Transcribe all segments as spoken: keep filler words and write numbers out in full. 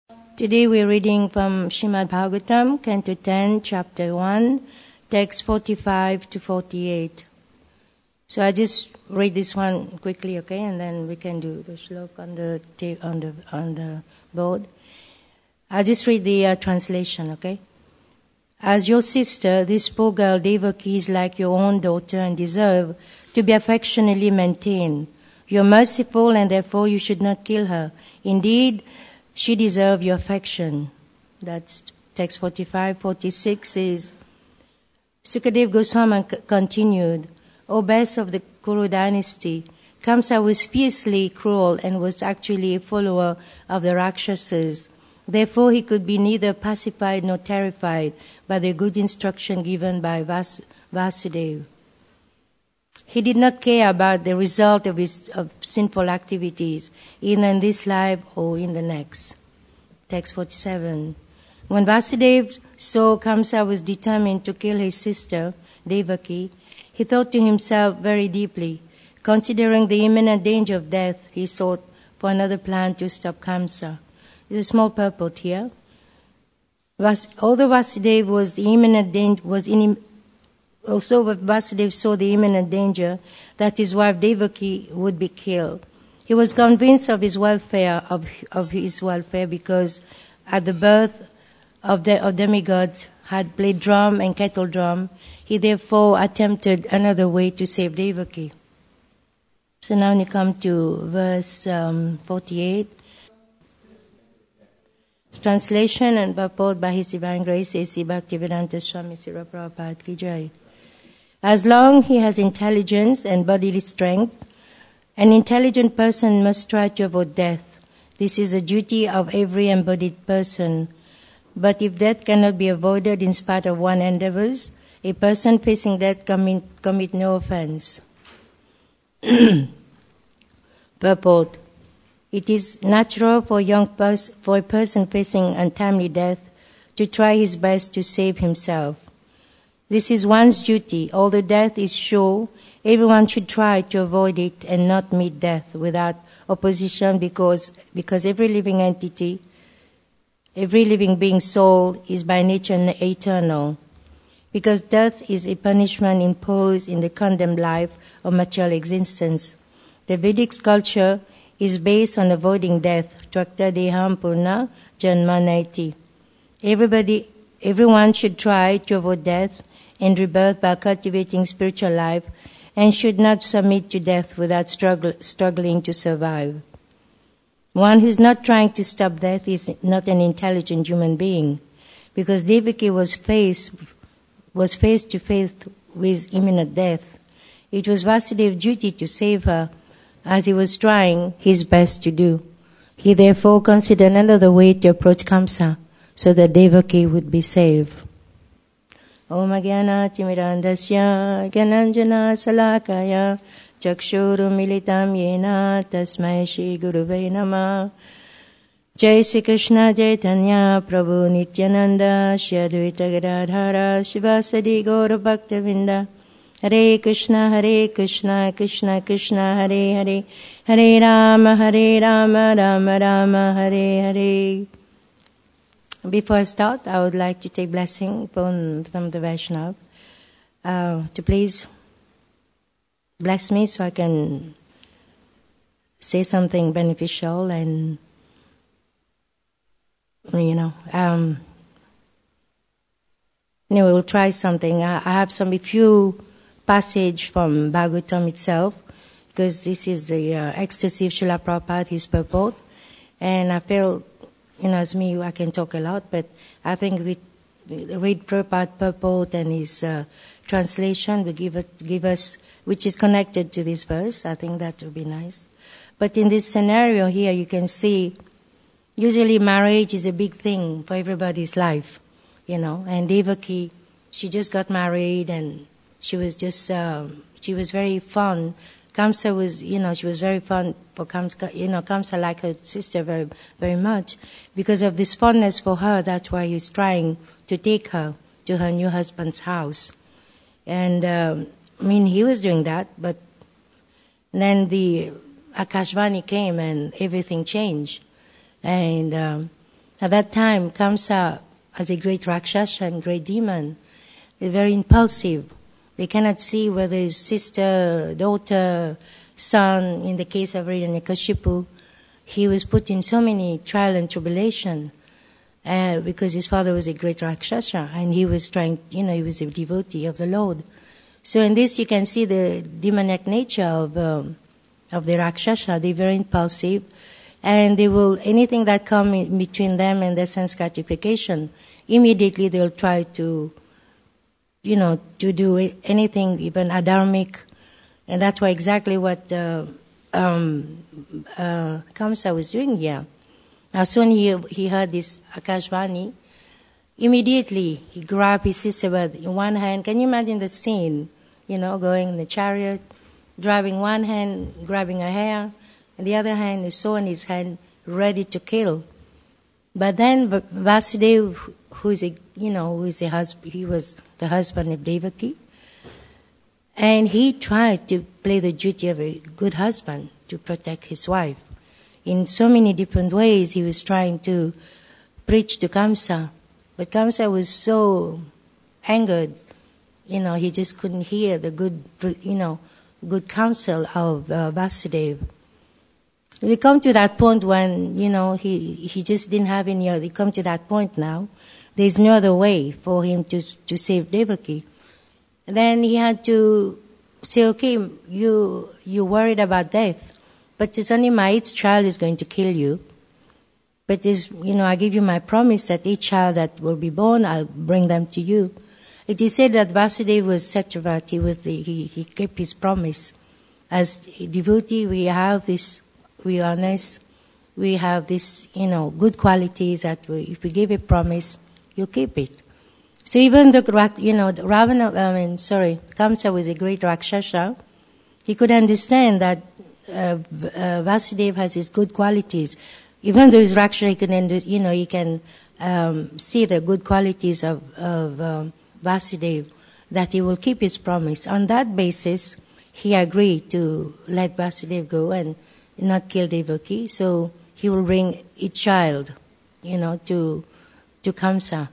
Today we're reading from Srimad Bhagavatam, Canto ten, Chapter one, text forty-five to forty-eight. So I just read this one quickly, okay, and then we can do the shlok on the ta- on the on the board. I'll just read the uh, translation, okay. As your sister, this poor girl Devaki is like your own daughter and deserve to be affectionately maintained. You're merciful and therefore you should not kill her. Indeed, she deserves your affection. That's text forty-five. forty-six is, Sukadeva Goswami c- continued, O best of the Kuru dynasty, Kamsa was fiercely cruel and was actually a follower of the Rakshasas. Therefore, he could be neither pacified nor terrified by the good instruction given by Vas- Vasudeva. He did not care about the result of his of sinful activities, either in this life or in the next. Text forty-seven. When Vasudeva saw Kamsa was determined to kill his sister, Devaki, he thought to himself very deeply. Considering the imminent danger of death, he sought for another plan to stop Kamsa. There's a small purport here. Vas- although Vasudeva was the imminent danger, was in Also, Vasudeva saw the imminent danger that his wife Devaki would be killed. He was convinced of his welfare, of, of his welfare, because at the birth of the of demigods had played drum and kettle drum. He therefore attempted another way to save Devaki. So now we come to verse um, forty-eight. Translation and purport by His Divine Grace A C Bhaktivedanta Swami Srila Prabhupada Ki Jai. As long he has intelligence and bodily strength, an intelligent person must try to avoid death. This is a duty of every embodied person. But if death cannot be avoided in spite of one's endeavors, a person facing death commit, commit no offense. Purport. It is natural for, young pers- for a person facing untimely death to try his best to save himself. This is one's duty. Although death is sure, everyone should try to avoid it and not meet death without opposition because, because every living entity, every living being soul is by nature eternal. Because death is a punishment imposed in the condemned life of material existence. The Vedic culture is based on avoiding death. Tvakta deham purna janma naiti. Everybody, everyone should try to avoid death and rebirth by cultivating spiritual life and should not submit to death without struggle, struggling to survive. One who is not trying to stop death is not an intelligent human being, because Devaki was faced, was face to face with imminent death. It was Vasudeva's duty to save her, as he was trying his best to do. He therefore considered another way to approach Kamsa, so that Devaki would be saved. Om Agyana Timirandasya Gyananjana Salakaya Chakshuru Militam Yena Tasmai Shri Guruve Namah. Jai Shri Krishna Chaitanya Prabhu Nityananda Shri Advaita Gadadhara Shivasadi Gaura Bhaktavinda. Hare Krishna, Hare Krishna, Krishna Krishna, Hare Hare, Hare Rama, Hare Rama, Rama Rama, Hare Hare. Before I start, I would like to take blessing from, from the Vaishnava uh, to please bless me so I can say something beneficial and, you know, um, anyway, we'll try something. I, I have some few passage from Bhagavatam itself, because this is the uh, ecstasy of Srila Prabhupada, his purport. And I feel, you know, as me, I can talk a lot, but I think we read Prabhupada purport and his uh, translation will give, it, give us, which is connected to this verse. I think that would be nice. But in this scenario here, you can see, usually marriage is a big thing for everybody's life, you know, and Devaki, she just got married and she was just, um, she was very fun. Kamsa was, you know, she was very fun for Kamsa, you know, Kamsa liked her sister very, very much. Because of this fondness for her, that's why he's trying to take her to her new husband's house. And, um, I mean, he was doing that, but then the Akashvani came and everything changed. And, um, At that time, Kamsa, as a great Rakshasa and great demon, is very impulsive. They cannot see whether his sister, daughter, son, in the case of Hiranyakashipu, he was put in so many trial and tribulation uh, because his father was a great Rakshasa and he was trying, you know, he was a devotee of the Lord. So in this you can see the demonic nature of um, of the Rakshasa. They're very impulsive, and they will, anything that come in between them and their sense gratification, immediately they'll try to, you know, to do anything, even adharmic. And that's why exactly what uh, um, uh, Kamsa was doing here. Now soon he, he heard this Akashvani. Immediately he grabbed his sister with in one hand. Can you imagine the scene? You know, going in the chariot, driving one hand, grabbing her hair, and the other hand is so in his hand, ready to kill. But then Vasudeva, who is a, you know, who is a husband, he was the husband of Devaki, and he tried to play the duty of a good husband to protect his wife. In so many different ways, he was trying to preach to Kamsa, but Kamsa was so angered, you know, he just couldn't hear the good, you know, good counsel of uh, Vasudeva. We come to that point when, you know, he, he just didn't have any other, we come to that point now. There's no other way for him to, to save Devaki. And then he had to say, okay, you, you're worried about death, but it's only my eighth child is going to kill you. But this, you know, I give you my promise that each child that will be born, I'll bring them to you. It is said that Vasudeva was Satyavrat, he was the, he, he kept his promise. As a devotee, we have this, we are honest, we have this, you know, good qualities that we, if we give a promise, you keep it. So even the, you know, the Ravana, I mean, sorry, Kamsa was a great Rakshasa. He could understand that uh, uh, Vasudeva has his good qualities. Even though he's Rakshasa, he can, you know, he can um, see the good qualities of, of um, Vasudeva, that he will keep his promise. On that basis, he agreed to let Vasudeva go and not kill Devaki. So he will bring each child, you know, to to Kamsa.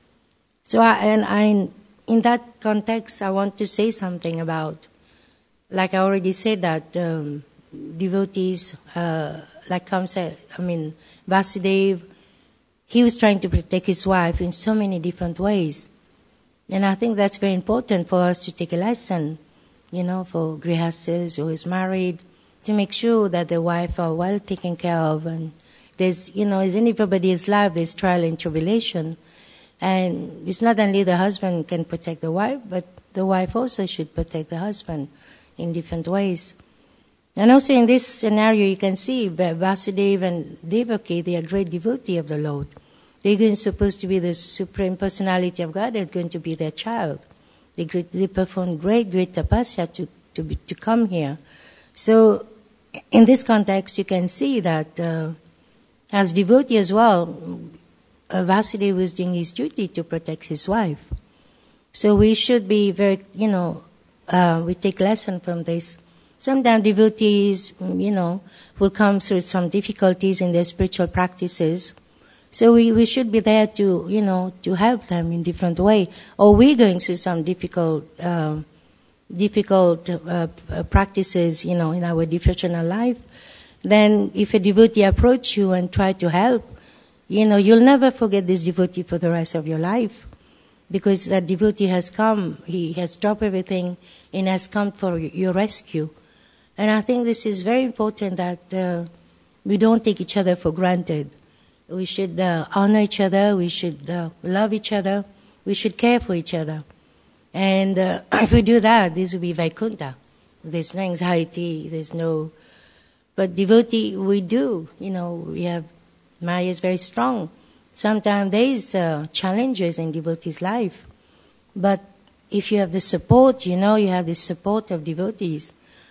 So I, and I, in that context, I want to say something about, like I already said, that um, devotees, uh, like Kamsa, I mean, Vasudeva, he was trying to protect his wife in so many different ways. And I think that's very important for us to take a lesson, you know, for grihastas who is married, to make sure that the wife are well taken care of. And there's, you know, as in everybody's life, there's trial and tribulation. And it's not only the husband can protect the wife, but the wife also should protect the husband in different ways. And also in this scenario, you can see Vasudeva and Devaki, they are great devotee of the Lord. They're going supposed to be the Supreme Personality of God. They're going to be their child. They, they perform great, great tapasya to, to, be, to come here. So in this context, you can see that uh, as devotee as well, uh, Vasudeva was doing his duty to protect his wife. So we should be very, you know, uh, we take lesson from this. Sometimes devotees, you know, will come through some difficulties in their spiritual practices. So we, we should be there to, you know, to help them in different way. Or we're going through some difficult, uh, difficult uh, practices, you know, in our devotional life. Then if a devotee approach you and try to help, you know, you'll never forget this devotee for the rest of your life. Because that devotee has come, he has dropped everything and has come for your rescue. And I think this is very important that uh, we don't take each other for granted. We should uh, honor each other. We should uh, love each other. We should care for each other. And uh, if we do that, this will be Vaikuntha. There's no anxiety. There's no... But devotee, we do. You know, we have... Maya is very strong. Sometimes there is uh, challenges in devotee's life. But if you have the support, you know, you have the support of devotees,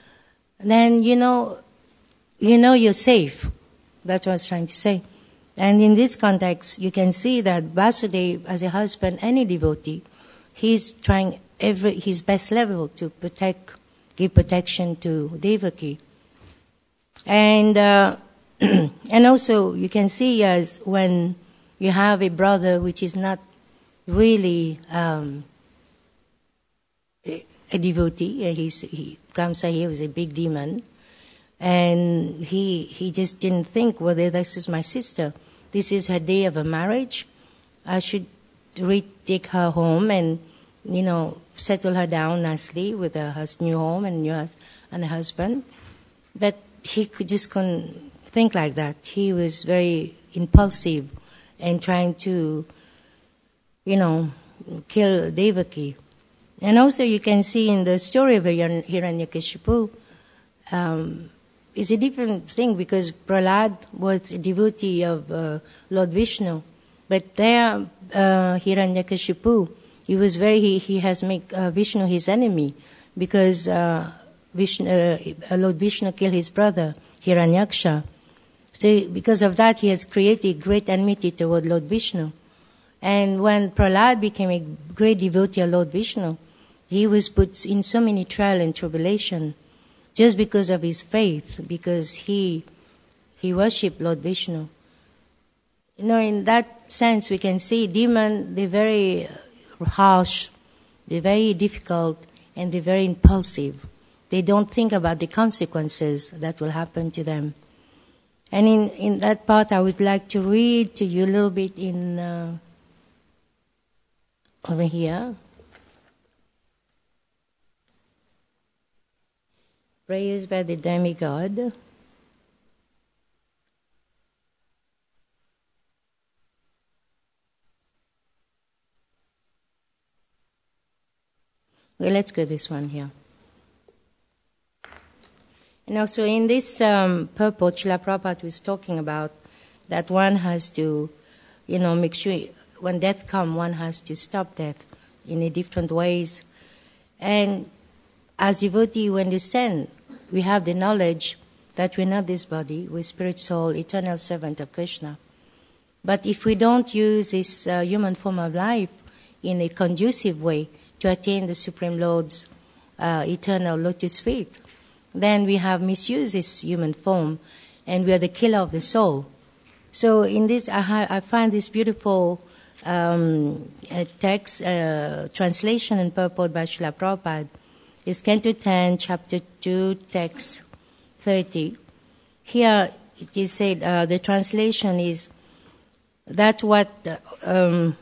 then, you know, you know you're safe. That's what I was trying to say. And in this context, you can see that Vasudeva, as a husband, any devotee, he's trying every his best level to protect, give protection to Devaki. And uh, and also you can see as when you have a brother which is not really um, a, a devotee. He's, he Kamsa here was a big demon, and he he just didn't think, well, this is my sister. This is her day of a marriage. I should re- take her home and, you know, settle her down nicely with her hus- new home and new and a husband. But he could just couldn't think like that. He was very impulsive and trying to, you know, kill Devaki. And also you can see in the story of Hiranyakashipu, um, it's a different thing because Prahlad was a devotee of uh, Lord Vishnu. But there, uh, Hiranyakashipu, he was very, he, he has made uh, Vishnu his enemy because uh, Vishnu, uh, Lord Vishnu killed his brother, Hiranyaksha. So because of that, he has created great enmity toward Lord Vishnu. And when Prahlad became a great devotee of Lord Vishnu, he was put in so many trial and tribulation just because of his faith, because he he worshipped Lord Vishnu. You know, in that sense, we can see demons, they're very harsh, they're very difficult, and they're very impulsive. They don't think about the consequences that will happen to them. And in, in that part, I would like to read to you a little bit in uh, over here. Prayers by the demigod. Okay, let's go this one here. And also in this um, purport, Srila Prabhupada was talking about that one has to, you know, make sure when death comes, one has to stop death in a different ways. And as devotee, we understand, we have the knowledge that we're not this body, we're spirit, soul, eternal servant of Krishna. But if we don't use this uh, human form of life in a conducive way to attain the Supreme Lord's uh, eternal lotus feet, then we have misused this human form, and we are the killer of the soul. So in this, I, ha- I find this beautiful um, uh, text, uh, translation and purport by Srila Prabhupada. It's Canto ten, Chapter two, Text thirty. Here it is said, uh, the translation is that what, uh, um,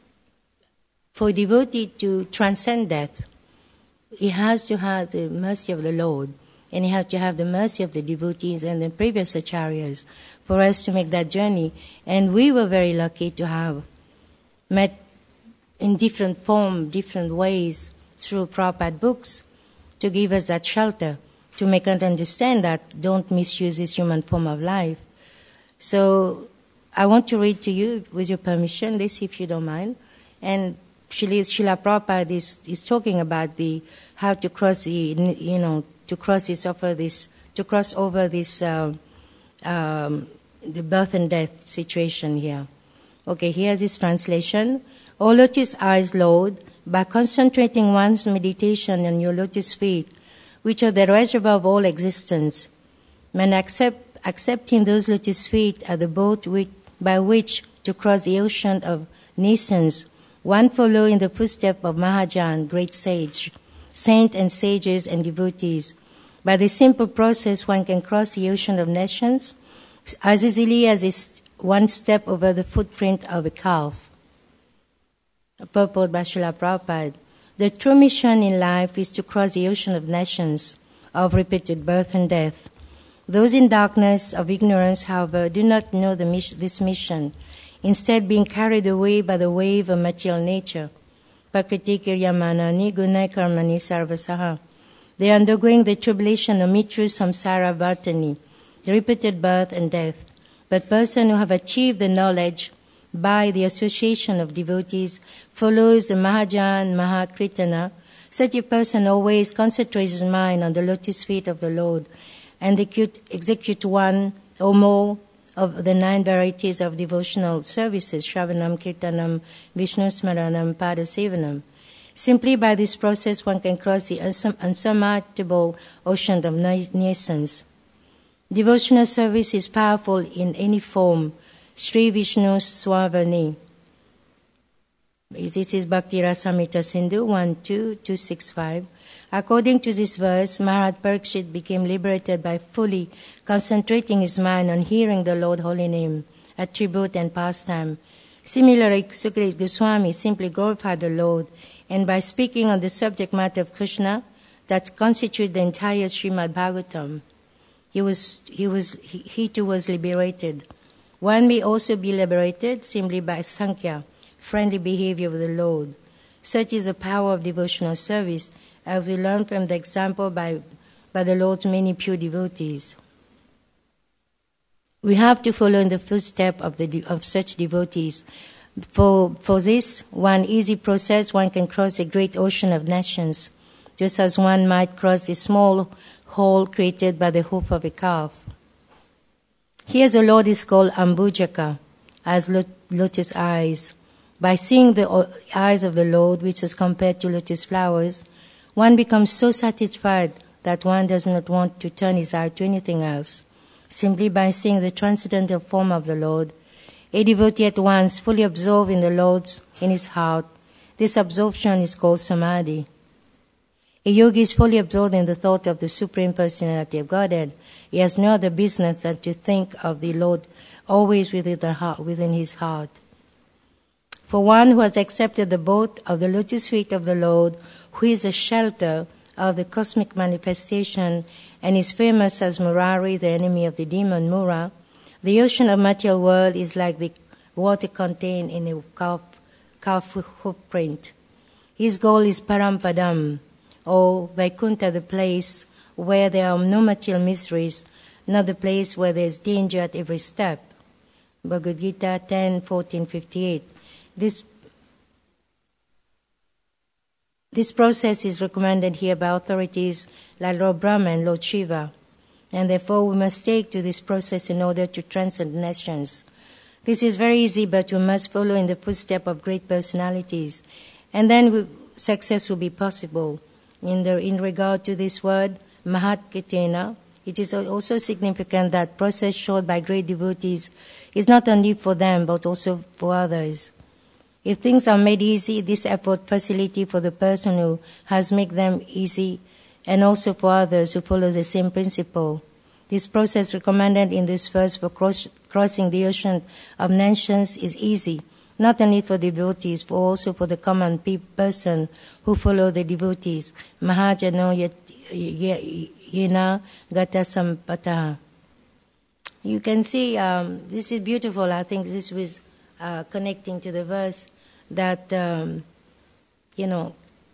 for devotee to transcend death, he has to have the mercy of the Lord, and he has to have the mercy of the devotees and the previous acharyas for us to make that journey. And we were very lucky to have met in different form, different ways through Prabhupada books to give us that shelter, to make us understand that don't misuse this human form of life. So I want to read to you, with your permission, this if you don't mind. And Srila Prabhupada is, is talking about the how to cross the, you know, to cross this over this, to cross over this, uh, um, the birth and death situation here. Okay, here's this translation. O lotus eyes, Lord, by concentrating one's meditation on your lotus feet, which are the reservoir of all existence, man accept, accepting those lotus feet are the boat which, by which to cross the ocean of nations, one follow in the footsteps of Mahajan, great sage, saint and sages and devotees. By the simple process, one can cross the ocean of nations as easily as is one step over the footprint of a calf. A purport by Srila Prabhupada. The true mission in life is to cross the ocean of nations, of repeated birth and death. Those in darkness of ignorance, however, do not know the mission, this mission, instead being carried away by the wave of material nature. Prakriti kiryamanani gunai karmani sarvasaha. They are undergoing the tribulation of mitru samsara vartani, the repeated birth and death. But persons who have achieved the knowledge by the association of devotees follows the Mahajan Mahakritana. Such a person always concentrates his mind on the lotus feet of the Lord and execute, execute one or more of the nine varieties of devotional services, Shravanam, Kirtanam, Vishnu Smaranam, Padasevanam. Simply by this process one can cross the unsurmountable ocean of nations. Devotional service is powerful in any form, Sri Vishnu Swavani. This is Bhakti Rasamrita Sindhu one two two six five. According to this verse, Maharaj Parikshit became liberated by fully concentrating his mind on hearing the Lord's holy name, attribute and pastime. Similarly, Sukadeva Goswami simply glorified the Lord, and by speaking on the subject matter of Krishna, that constituted the entire Srimad Bhagavatam, he was he was he, he too was liberated. One may also be liberated simply by Sankhya, friendly behavior with the Lord. Such is the power of devotional service, as we learn from the example by, by the Lord's many pure devotees. We have to follow in the footsteps of, the, of such devotees. For, for this one easy process, one can cross a great ocean of nations, just as one might cross a small hole created by the hoof of a calf. Here the Lord is called Ambujaka, as lotus eyes. By seeing the eyes of the Lord, which is compared to lotus flowers, one becomes so satisfied that one does not want to turn his eye to anything else. Simply by seeing the transcendental form of the Lord, a devotee at once fully absorbed in the Lord's in his heart. This absorption is called samadhi. A yogi is fully absorbed in the thought of the Supreme Personality of Godhead. He has no other business than to think of the Lord always within, the heart, within his heart. For one who has accepted the boat of the lotus feet of the Lord, who is a shelter of the cosmic manifestation and is famous as Murari, the enemy of the demon Mura, the ocean of material world is like the water contained in a calf, calf hoof print. His goal is Parampadam, or Vaikuntha, the place where there are no material miseries, not the place where there is danger at every step. Bhagavad Gita ten fourteen fifty-eight. This, this process is recommended here by authorities like Lord Brahma and Lord Shiva, and therefore we must take to this process in order to transcend nations. This is very easy, but we must follow in the footsteps of great personalities, and then we, success will be possible. In, the, in regard to this word, Mahat Kitena, it is also significant that process showed by great devotees is not only for them, but also for others. If things are made easy, this effort facility for the person who has made them easy, and also for others who follow the same principle. This process recommended in this verse for cross, crossing the ocean of nations is easy, not only for devotees, but also for the common pe- person who follow the devotees. Mahajano yena gata sampataha. You can see, um, this is beautiful. I think this was uh, connecting to the verse that, um, you know,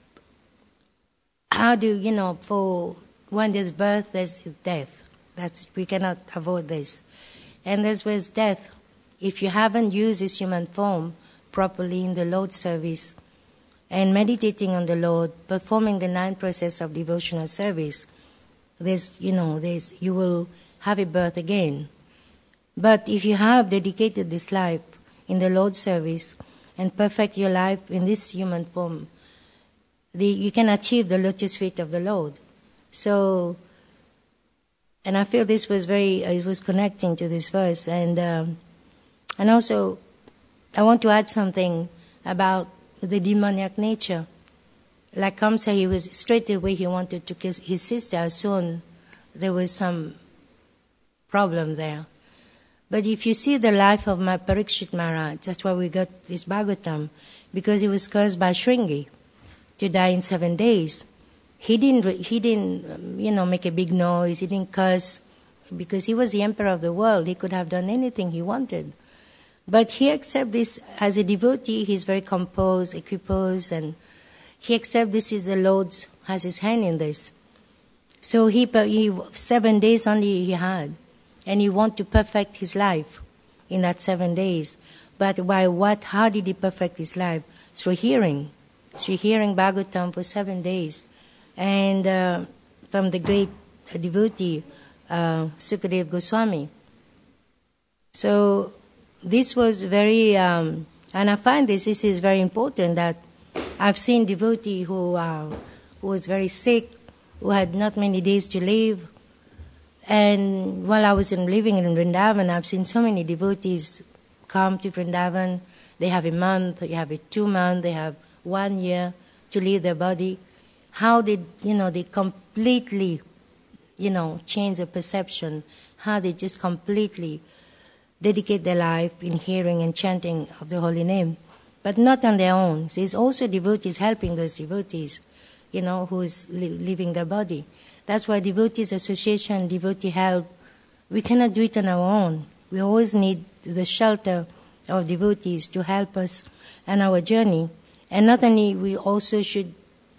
how do, you know, for when there's birth, there's death. That's, we cannot avoid this. And there's with death. If you haven't used this human form properly in the Lord's service and meditating on the Lord, performing the nine process of devotional service, there's, you know, there's, you will have a birth again. But if you have dedicated this life in the Lord's service and perfect your life in this human form, the, you can achieve the lotus feet of the Lord. So, and I feel this was very, uh, it was connecting to this verse. And, um, and also, I want to add something about the demoniac nature. Like Kamsa, he was straight away, he wanted to kiss his sister as soon there was some problem there. But if you see the life of my Parikshit Maharaj, that's why we got this Bhagavatam, because he was cursed by Shringi to die in seven days. He didn't, he didn't, um, you know, make a big noise. He didn't curse because he was the emperor of the world. He could have done anything he wanted. But he accepts this as a devotee. He's very composed, equiposed, and he accepts this is the Lord's, has his hand in this. So he, he seven days only he had. And he wanted to perfect his life in that seven days. But by what, how did he perfect his life? Through hearing. Through hearing Bhagavatam for seven days. And uh, from the great devotee, uh, Sukadeva Goswami. So this was very, um, and I find this, this is very important, that I've seen devotee who, uh, who was very sick, who had not many days to live. And while I was in, living in Vrindavan, I've seen so many devotees come to Vrindavan. They have a month, they have a two month, they have one year to leave their body. How did, you know, they completely, you know, change the perception. How they just completely dedicate their life in hearing and chanting of the holy name. But not on their own. There's also devotees helping those devotees, you know, who is li- leaving their body. That's why devotees association, devotee help, we cannot do it on our own. We always need the shelter of devotees to help us on our journey. And not only, we also should,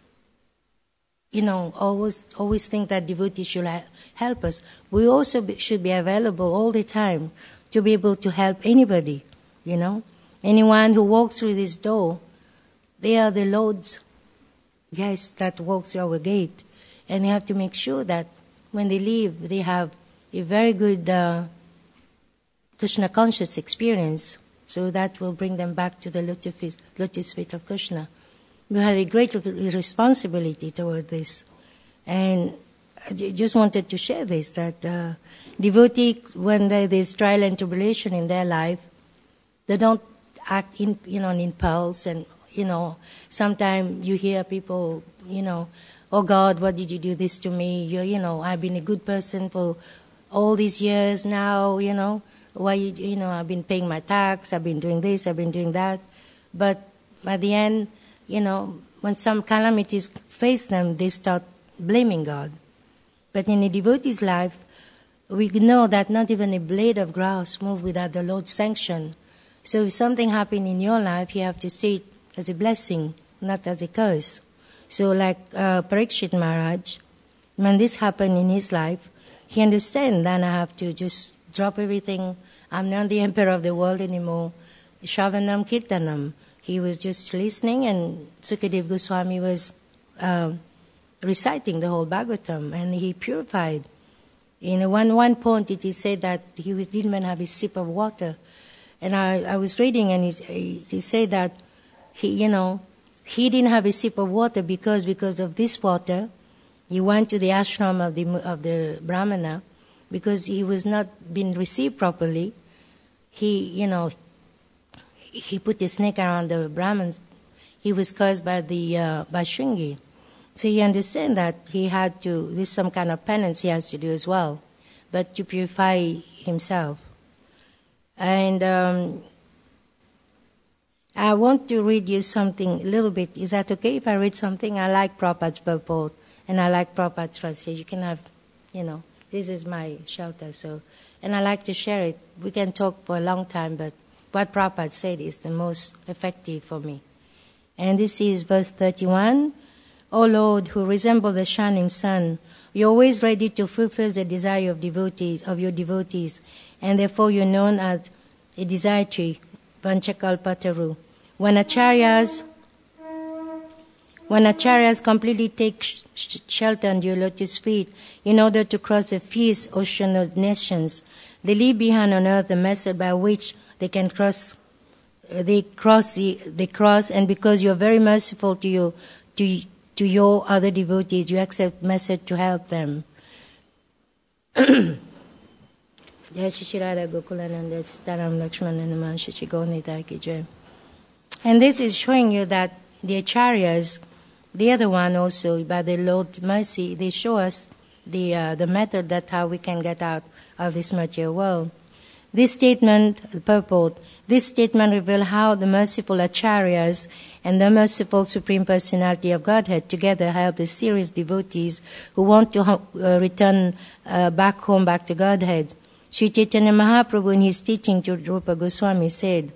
you know, always always think that devotees should ha- help us. We also be, should be available all the time to be able to help anybody, you know. Anyone who walks through this door, they are the Lord's guests that walk through our gate. And we have to make sure that when they leave, they have a very good uh, Krishna conscious experience. So that will bring them back to the lotus feet, lotus feet of Krishna. We have a great responsibility toward this. And I just wanted to share this, that uh, devotee, when there is trial and tribulation in their life, they don't act in, you know, on impulse. And, you know, sometimes you hear people, you know, oh God, what did you do this to me? You, you know, I've been a good person for all these years now, you know. Why, you, you know, I've been paying my tax, I've been doing this, I've been doing that. But at the end, you know, when some calamities face them, they start blaming God. But in a devotee's life, we know that not even a blade of grass moves without the Lord's sanction. So if something happened in your life, you have to see it as a blessing, not as a curse. So like uh, Parikshit Maharaj, when this happened in his life, he understands that I have to just drop everything. I'm not the emperor of the world anymore. Shravanam Kirtanam. He was just listening, and Sukadev Goswami was uh, reciting the whole Bhagavatam, and he purified. In one one point, it is said that he was, didn't even have a sip of water. And I, I was reading, and he, he said that he, you know, he didn't have a sip of water because because of this water, he went to the ashram of the of the Brahmana, because he was not being received properly. He, you know, he put the snake around the Brahmins. He was cursed by the uh, by Shringi. So you understand that he had to, this is some kind of penance he has to do as well, but to purify himself. And um, I want to read you something a little bit. Is that okay if I read something? I like Prabhupada's purport, and I like Prabhupada's translation. You can have, you know, this is my shelter, so, and I like to share it. We can talk for a long time, but what Prabhupada said is the most effective for me. And this is verse thirty-one. O Lord, who resemble the shining sun, you're always ready to fulfill the desire of devotees, of your devotees, and therefore you're known as a desiratory, Vanchakalpataru. When acharyas, when acharyas completely take sh- sh- shelter under your lotus feet in order to cross the fierce ocean of nations, they leave behind on earth the method by which they can cross, uh, they cross the, they cross, and because you're very merciful to you, to to your other devotees, you accept message to help them. Jai Shri Radha Gokulananda Chittaram Lakshmana Naman Shri Gaunita Ki Jai. And this is showing you that the acharyas, the other one also, by the Lord's mercy, they show us the uh, the method that how we can get out of this material world. This statement, the purport, this statement reveals how the merciful acharyas and the merciful Supreme Personality of Godhead together help the serious devotees who want to uh, return uh, back home, back to Godhead. Sri Chaitanya Mahaprabhu in his teaching to Rupa Goswami said,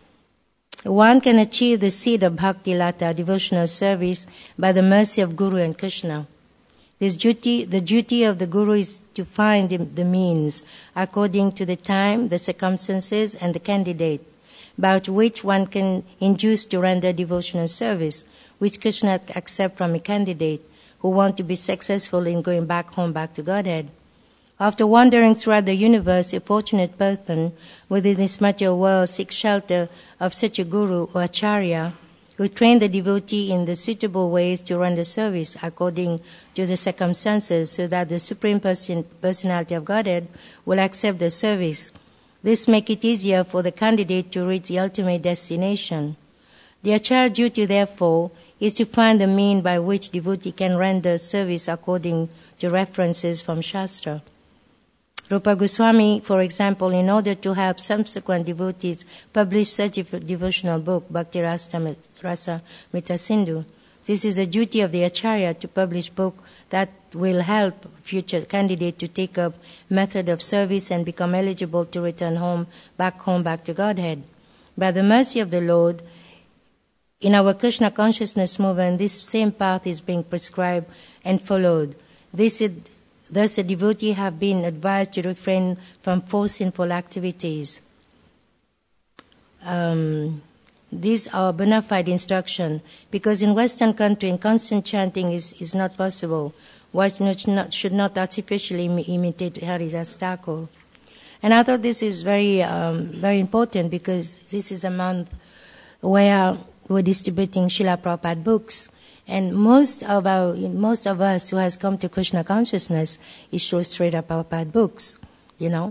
one can achieve the seed of Bhakti Lata, devotional service, by the mercy of Guru and Krishna. This duty, the duty of the Guru is to find the, the means, according to the time, the circumstances, and the candidate, by which one can induce to render devotional service, which Krishna accepts from a candidate who want to be successful in going back home, back to Godhead. After wandering throughout the universe, a fortunate person within this material world seeks shelter of such a Guru or Acharya who train the devotee in the suitable ways to render service according to the circumstances, so that the Supreme Person, Personality of Godhead will accept the service This makes it easier for the candidate to reach the ultimate destination. The acharya duty, therefore, is to find the mean by which devotee can render service according to references from Shastra. Rupa Goswami, for example, in order to help subsequent devotees publish such a devotional book, Bhakti Rasa Mrita Sindhu. This is a duty of the acharya to publish book that will help future candidate to take up method of service and become eligible to return home, back home, back to Godhead. By the mercy of the Lord, in our Krishna consciousness movement, this same path is being prescribed and followed. This is, thus, a devotee have been advised to refrain from four sinful activities. Um, these are bona fide instruction, because in Western country, constant chanting is, is not possible. One should not, should not artificially imitate Haridas Thakur. And I thought this is very, um, very important, because this is a month where we're distributing Srila Prabhupada books. And most of our, most of us who has come to Krishna consciousness is through Srila Prabhupada books, you know.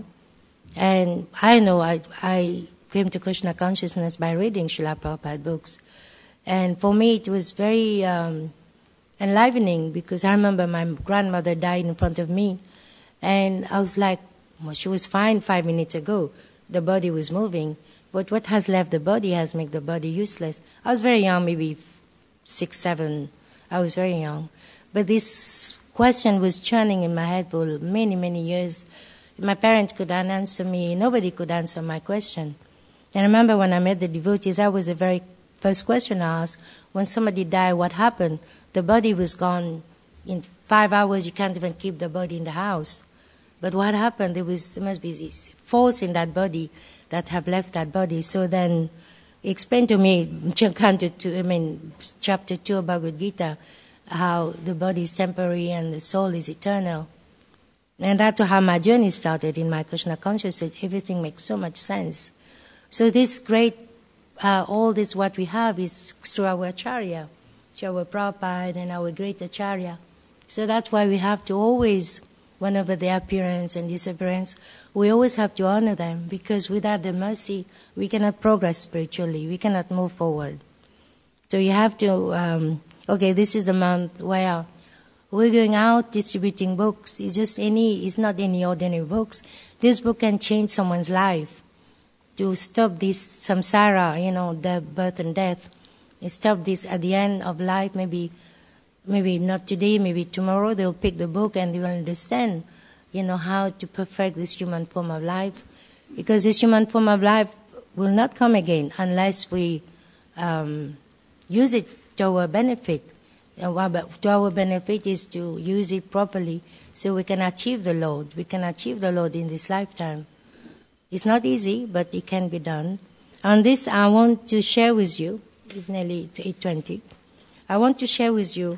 And I know I, I came to Krishna consciousness by reading Srila Prabhupada books. And for me it was very um, enlivening, because I remember my grandmother died in front of me. And I was like, well, she was fine five minutes ago. The body was moving. But what has left the body has made the body useless. I was very young, maybe six, seven. I was very young. But this question was churning in my head for many, many years. My parents couldn't answer me. Nobody could answer my question. And I remember when I met the devotees, that was the very first question I asked. When somebody died, what happened? The body was gone. In five hours, you can't even keep the body in the house. But what happened? There was, there must be this force in that body that have left that body. So then, explain to me, Canto two, I mean, chapter two of Bhagavad Gita, how the body is temporary and the soul is eternal. And that's how my journey started in my Krishna consciousness. Everything makes so much sense. So this great, uh, all this what we have is through our acharya, through our Prabhupada and our great acharya. So that's why we have to always, whenever their appearance and disappearance, we always have to honor them, because without the mercy, we cannot progress spiritually. We cannot move forward. So you have to, um, okay, this is the month where we're going out distributing books. It's just any, it's not any ordinary books. This book can change someone's life. To stop this samsara, you know, the birth and death. Stop this at the end of life, maybe Maybe not today, maybe tomorrow, they'll pick the book and they will understand, you know, how to perfect this human form of life. Because this human form of life will not come again unless we um, use it to our benefit. And to our benefit is to use it properly so we can achieve the Lord. We can achieve the Lord in this lifetime. It's not easy, but it can be done. On this, I want to share with you, it's nearly eight twenty, I want to share with you,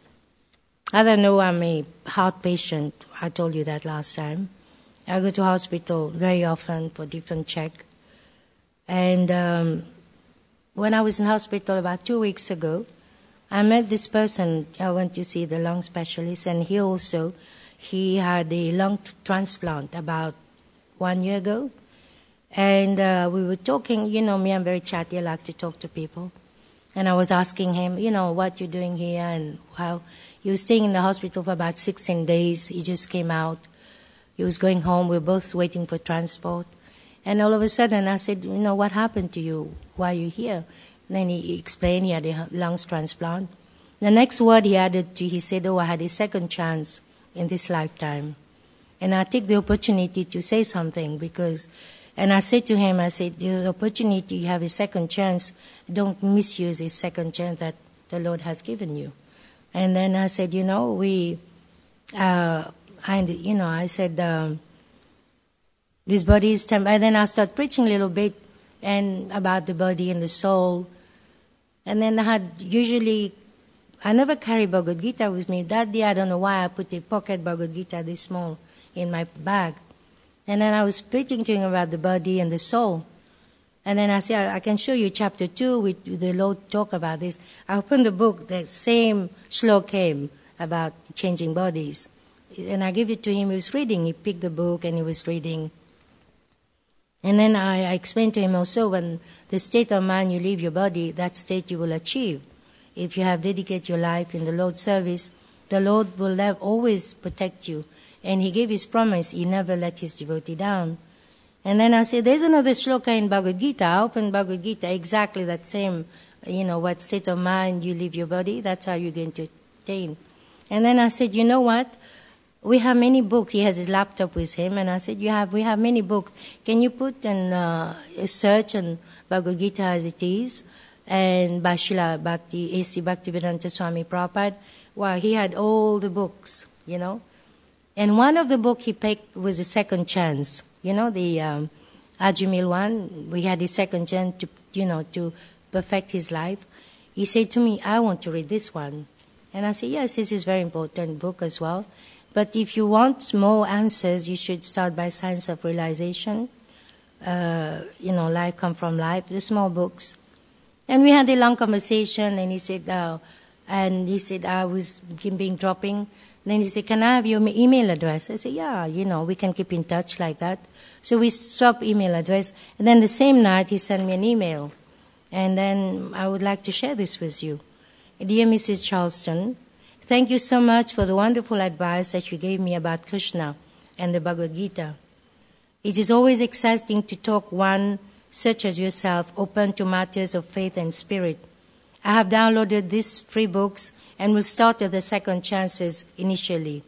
I don't know, I'm a heart patient. I told you that last time. I go to hospital very often for different check. And um, when I was in hospital about two weeks ago, I met this person. I went to see the lung specialist, and he also, he had a lung transplant about one year ago. And uh, we were talking, you know me, I'm very chatty, I like to talk to people. And I was asking him, you know, what you're doing here and how. He was staying in the hospital for about sixteen days. He just came out. He was going home. We were both waiting for transport. And all of a sudden I said, you know, what happened to you? Why are you here? And then he explained he had a lungs transplant. The next word he added to, he said, oh, I had a second chance in this lifetime. And I take the opportunity to say something because, and I said to him, I said, the opportunity, you have a second chance. Don't misuse a second chance that the Lord has given you. And then I said, you know, we, uh, and you know, I said, um, this body is temporary. And then I started preaching a little bit and about the body and the soul. And then I had usually, I never carry Bhagavad Gita with me. That day, I don't know why I put a pocket Bhagavad Gita this small in my bag. And then I was preaching to him about the body and the soul. And then I said, I can show you chapter two, with the Lord talk about this. I opened the book, the same slok came about changing bodies. And I gave it to him, he was reading. He picked the book and he was reading. And then I, I explained to him also, when the state of mind you leave your body, that state you will achieve. If you have dedicated your life in the Lord's service, the Lord will have, always protect you. And he gave his promise, he never let his devotee down. And then I said, there's another shloka in Bhagavad Gita. I opened Bhagavad Gita, exactly that same, you know, what state of mind you leave your body, that's how you're going to attain. And then I said, you know what? We have many books. He has his laptop with him. And I said, you have, we have many books. Can you put in, uh, a search on Bhagavad Gita as it is? And by Srila Bhakti, A C Bhaktivedanta Swami Prabhupada. Well, he had all the books, you know. And one of the books he picked was The Second Chance. You know, the um, Ajamil one. We had the second chance to, you know, to perfect his life. He said to me, I want to read this one. And I said, yes, this is a very important book as well. But if you want more answers, you should start by Science of Realization. Uh, you know, Life Come From Life, the small books. And we had a long conversation, and he said, uh, and he said, I was being dropping. Then he said, can I have your email address? I said, yeah, you know, we can keep in touch like that. So we swapped email address. And then the same night, he sent me an email. And then I would like to share this with you. Dear Missus Charleston, thank you so much for the wonderful advice that you gave me about Krishna and the Bhagavad Gita. It is always exciting to talk one such as yourself, open to matters of faith and spirit. I have downloaded these free books and will start at the Second Chances initially.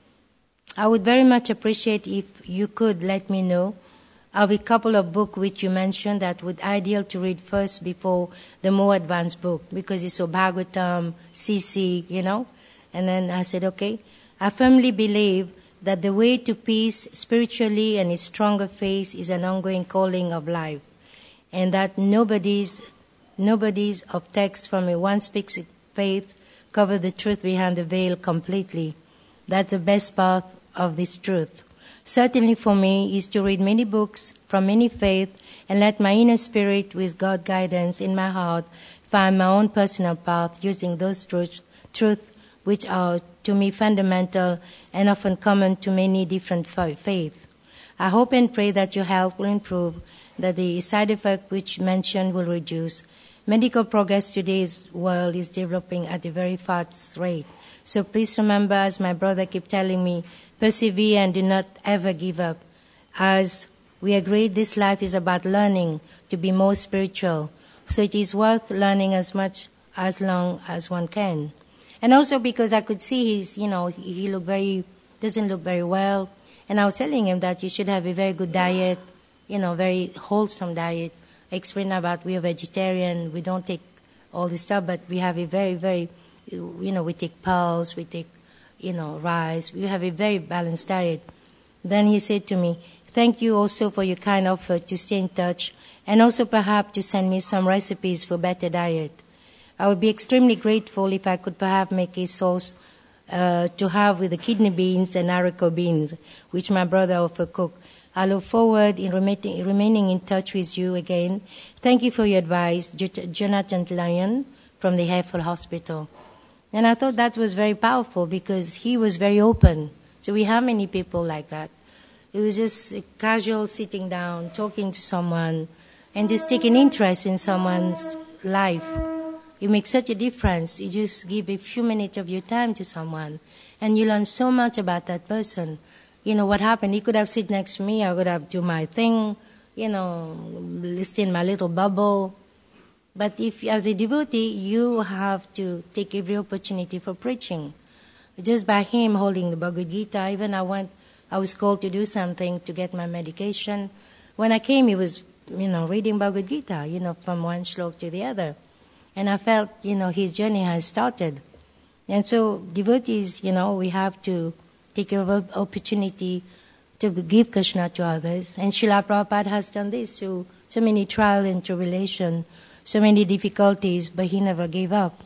I would very much appreciate if you could let me know of a couple of books which you mentioned that would ideal to read first before the more advanced book, because it's so Bhagavatam, C C, you know. And then I said, okay, I firmly believe that the way to peace spiritually and its stronger faith is an ongoing calling of life, and that nobody's nobody's of text from a one speaks faith cover the truth behind the veil completely. That's the best path of this truth. Certainly for me is to read many books from many faiths and let my inner spirit with God guidance in my heart find my own personal path using those truths truth which are to me fundamental and often common to many different faiths. I hope and pray that your health will improve, that the side effect which mentioned will reduce. Medical progress today's world is developing at a very fast rate. So please remember, as my brother kept telling me, persevere and do not ever give up. As we agreed, this life is about learning to be more spiritual. So it is worth learning as much as long as one can. And also because I could see he's, you know, he, he look very, doesn't look very well. And I was telling him that you should have a very good diet, you know, very wholesome diet. I explained about we are vegetarian, we don't take all this stuff, but we have a very, very, you know, we take pearls, we take, you know, rice. We have a very balanced diet. Then he said to me, thank you also for your kind offer to stay in touch and also perhaps to send me some recipes for better diet. I would be extremely grateful if I could perhaps make a sauce uh, to have with the kidney beans and haricot beans, which my brother often cooked. I look forward in remaining, remaining in touch with you again. Thank you for your advice, J- Jonathan Lyon from the Haifel Hospital. And I thought that was very powerful because he was very open. So we have many people like that. It was just a casual sitting down, talking to someone, and just taking interest in someone's life. You make such a difference. You just give a few minutes of your time to someone, and you learn so much about that person. You know, what happened, he could have sit next to me, I could have do my thing, you know, stay in my little bubble. But if, as a devotee, you have to take every opportunity for preaching. Just by him holding the Bhagavad Gita, even I went, I was called to do something to get my medication. When I came, he was, you know, reading Bhagavad Gita, you know, from one shlok to the other. And I felt, you know, his journey has started. And so devotees, you know, we have to take every opportunity to give Krishna to others. And Srila Prabhupada has done this through so many trials and tribulations, so many difficulties, but he never gave up.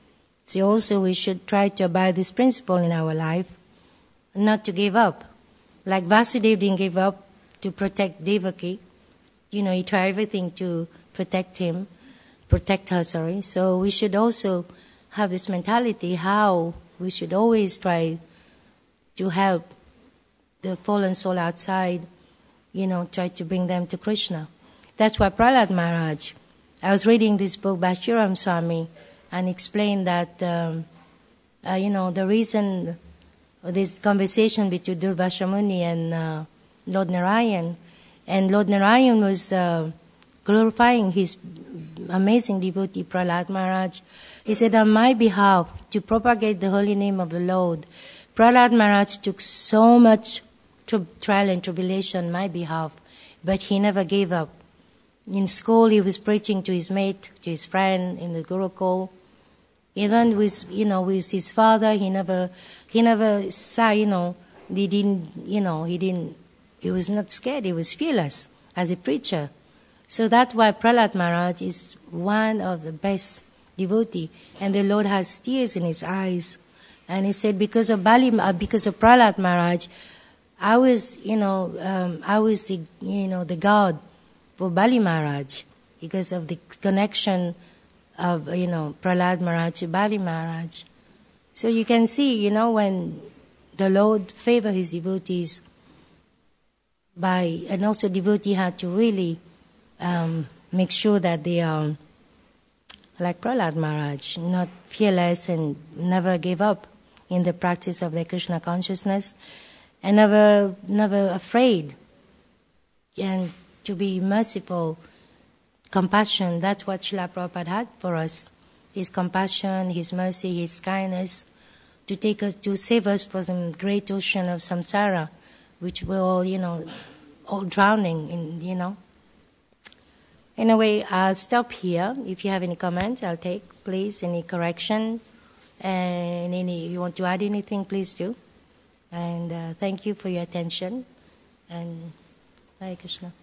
So also we should try to abide this principle in our life, not to give up. Like Vasudeva didn't give up to protect Devaki. You know, he tried everything to protect him, protect her, sorry. So we should also have this mentality how we should always try to help the fallen soul outside you know, tried to bring them to Krishna. That's why Prahlad Maharaj, I was reading this book by Shiram Swami and explained that, um, uh, you know, the reason this conversation between Durvasa Muni and uh, Lord Narayan, and Lord Narayan was uh, glorifying his amazing devotee Prahlad Maharaj. He said, on my behalf, to propagate the holy name of the Lord, Prahlad Maharaj took so much tri- trial and tribulation on my behalf, but he never gave up. In school, he was preaching to his mate, to his friend in the Gurukul. Even with, you know, with his father, he never, he never saw, you know, he didn't, you know, he didn't, he was not scared, he was fearless as a preacher. So that's why Prahlad Maharaj is one of the best devotee, and the Lord has tears in his eyes. And he said, because of Bali, uh, because of Prahlad Maharaj, I was, you know, um, I was the, you know, the god for Bali Maharaj, because of the connection of, you know, Prahlad Maharaj to Bali Maharaj. So you can see, you know, when the Lord favor his devotees by, and also devotee had to really um, make sure that they are like Prahlad Maharaj, not fearless and never gave up in the practice of their Krishna consciousness, and never, never afraid, and to be merciful, compassion. That's what Srila Prabhupada had for us. His compassion, his mercy, his kindness, to take us, to save us from the great ocean of samsara, which we're all, you know, all drowning in, you know. Anyway, I'll stop here. If you have any comments, I'll take, please, any correction. And any, you want to add anything, please do. And uh, thank you for your attention. And Hare Krishna.